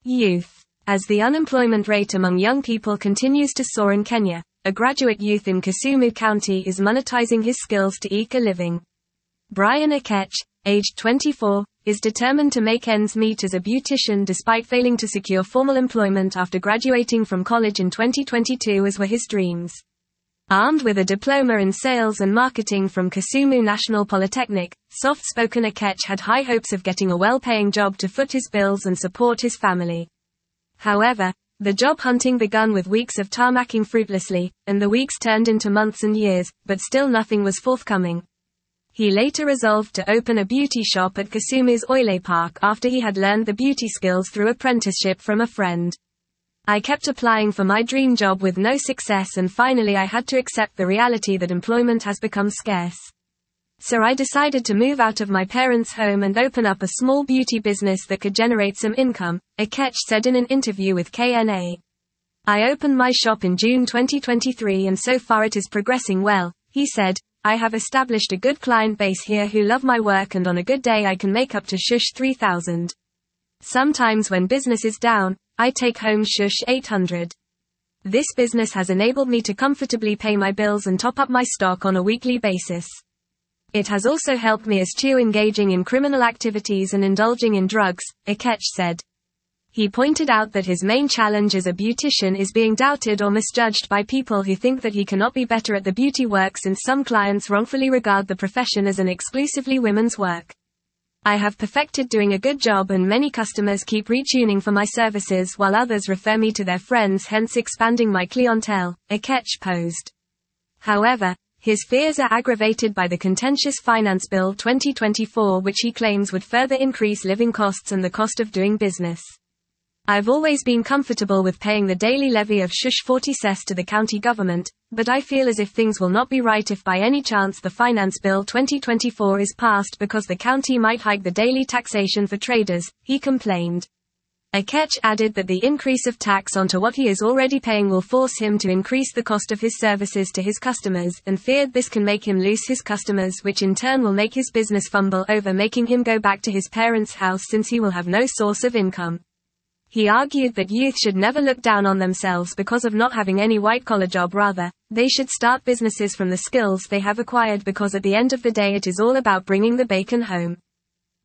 Youth. As the unemployment rate among young people continues to soar in Kenya, a graduate youth in Kisumu County is monetizing his skills to eke a living. Brian Akech, aged 24, is determined to make ends meet as a beautician despite failing to secure formal employment after graduating from college in 2022 as were his dreams. Armed with a diploma in sales and marketing from Kisumu National Polytechnic, soft-spoken Akech had high hopes of getting a well-paying job to foot his bills and support his family. However, the job hunting begun with weeks of tarmacking fruitlessly, and the weeks turned into months and years, but still nothing was forthcoming. He later resolved to open a beauty shop at Kisumu's Oile Park after he had learned the beauty skills through apprenticeship from a friend. I kept applying for my dream job with no success, and finally I had to accept the reality that employment has become scarce. So I decided to move out of my parents' home and open up a small beauty business that could generate some income, Akech said in an interview with KNA. I opened my shop in June 2023 and so far it is progressing well, he said. I have established a good client base here who love my work, and on a good day I can make up to shush 3,000. Sometimes when business is down, I take home shush 800. This business has enabled me to comfortably pay my bills and top up my stock on a weekly basis. It has also helped me eschew engaging in criminal activities and indulging in drugs, Akech said. He pointed out that his main challenge as a beautician is being doubted or misjudged by people who think that he cannot be better at the beauty work, since some clients wrongfully regard the profession as an exclusively women's work. I have perfected doing a good job, and many customers keep retuning for my services while others refer me to their friends, hence expanding my clientele, Akech posed. However, his fears are aggravated by the contentious Finance Bill 2024, which he claims would further increase living costs and the cost of doing business. I've always been comfortable with paying the daily levy of shush 40 cess to the county government, but I feel as if things will not be right if by any chance the Finance Bill 2024 is passed, because the county might hike the daily taxation for traders, he complained. Akech added that the increase of tax onto what he is already paying will force him to increase the cost of his services to his customers, and feared this can make him lose his customers, which in turn will make his business fumble over, making him go back to his parents' house since he will have no source of income. He argued that youth should never look down on themselves because of not having any white-collar job. Rather, they should start businesses from the skills they have acquired, because at the end of the day it is all about bringing the bacon home.